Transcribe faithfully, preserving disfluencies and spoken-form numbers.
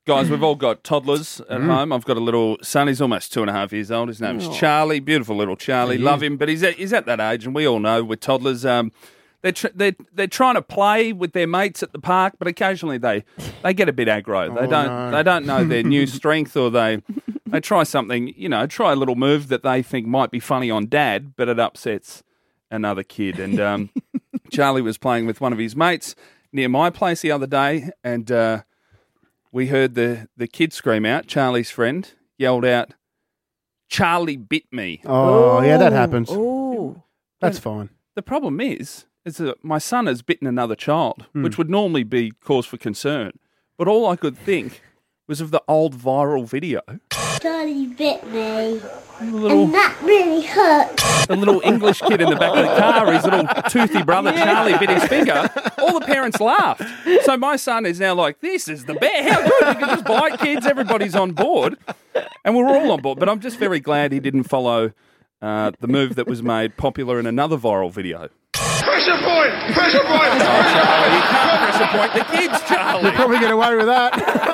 Guys, we've all got toddlers at mm. home. I've got a little son. He's almost two and a half years old. His name's oh. Charlie. Beautiful little Charlie. Love him. But he's at, he's at that age, and we all know with toddlers, um, they're, tr- they're they're trying to play with their mates at the park, but occasionally they, they get a bit aggro. They oh, don't no. they don't know their new strength, or they they try something, you know, try a little move that they think might be funny on dad, but it upsets another kid. And um, Charlie was playing with one of his mates near my place the other day, and uh, we heard the, the kid scream out. Charlie's friend yelled out, "Charlie bit me." Oh, Ooh. yeah, that happens. Ooh. That's fine. The problem is, is that my son has bitten another child, mm. which would normally be cause for concern. But all I could think was of the old viral video. Charlie bit me, little, and that really hurt. The little English kid in the back of the car, his little toothy brother yeah. Charlie bit his finger. All the parents laughed. So my son is now like, this is the best. How good, you can just bite kids, everybody's on board. And we're all on board. But I'm just very glad he didn't follow uh, the move that was made popular in another viral video. Pressure point! Pressure point! Oh, Charlie, you can't pressure point the kids, Charlie. You'll probably get away with that.